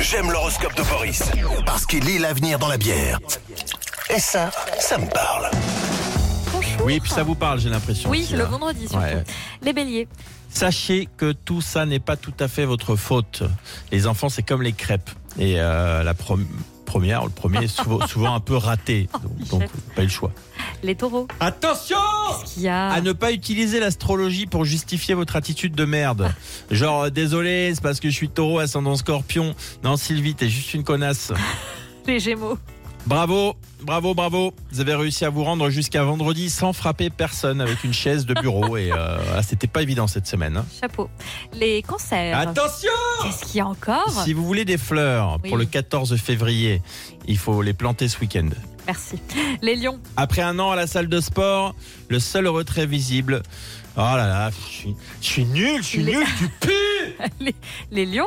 J'aime l'horoscope de Boris. Parce qu'il lit l'avenir dans la bière. Et ça me parle. Bonjour. Oui, puis ça vous parle, j'ai l'impression. Oui, aussi, c'est le hein. vendredi surtout. Ouais. Les béliers. Sachez que tout ça n'est pas tout à fait votre faute. Les enfants, c'est comme les crêpes. Et le premier est souvent un peu raté. Donc pas eu le choix. Les taureaux. Attention Qu'est-ce qu'il y a? à ne pas utiliser l'astrologie pour justifier votre attitude de merde. Genre, désolé, c'est parce que je suis taureau, ascendant scorpion. Non, Sylvie, t'es juste une connasse. Les gémeaux. Bravo. Vous avez réussi à vous rendre jusqu'à vendredi sans frapper personne avec une chaise de bureau. Et c'était pas évident cette semaine. Hein. Chapeau. Les cancers. Attention! Qu'est-ce qu'il y a encore? Si vous voulez des fleurs pour Oui. le 14 février, il faut les planter ce week-end. Merci. Les lions. Après un an à la salle de sport, le seul retrait visible. Oh là là, je suis nul, tu pues! Les lions.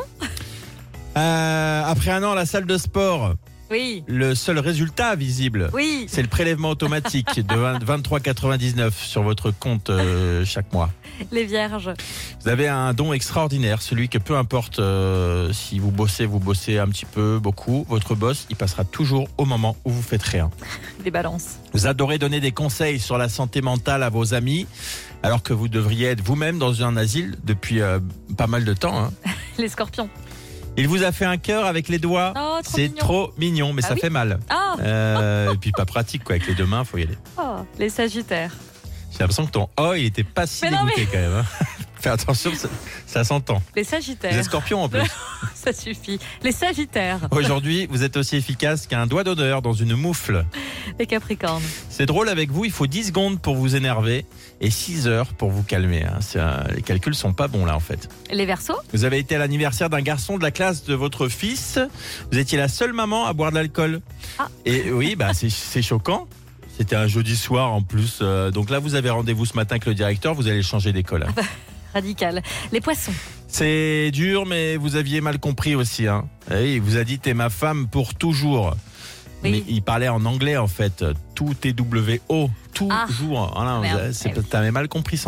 Après un an à la salle de sport, Oui. le seul résultat visible, Oui. c'est le prélèvement automatique de 23,99 sur votre compte chaque mois. Les vierges. Vous avez un don extraordinaire, celui que peu importe si vous bossez un petit peu, beaucoup, votre boss, il passera toujours au moment où vous faites rien. Les balances. Vous adorez donner des conseils sur la santé mentale à vos amis, alors que vous devriez être vous-même dans un asile depuis pas mal de temps. Hein. Les scorpions. Il vous a fait un cœur avec les doigts. Oh, trop C'est mignon. trop mignon, mais Ah ça oui fait mal. Ah. Et puis pas pratique, quoi. Avec les deux mains, faut y aller. Oh. Les sagittaires. J'ai l'impression que ton oh, il était pas si Mais non, dégoûté quand même. Hein. Fais attention, ça s'entend. Les Vous sagittaires. êtes scorpion en plus. Ça suffit. Les sagittaires. Aujourd'hui, vous êtes aussi efficace qu'un doigt d'odeur dans une moufle. Les capricornes. C'est drôle avec vous, il faut 10 secondes pour vous énerver et 6 heures pour vous calmer. Hein. Les calculs sont pas bons là en fait. Les verseaux. Vous avez été à l'anniversaire d'un garçon de la classe de votre fils. Vous étiez la seule maman à boire de l'alcool. Ah. Et oui, c'est choquant. C'était un jeudi soir en plus. Donc là, vous avez rendez-vous ce matin avec le directeur. Vous allez changer d'école. Hein. Radical. Les poissons. C'est dur, mais vous aviez mal compris aussi. Hein. Oui, il vous a dit t'es ma femme pour toujours. Oui. Mais il parlait en anglais en fait. Tout est W-O. Toujours. Voilà, Merde. t'avais mal compris ça.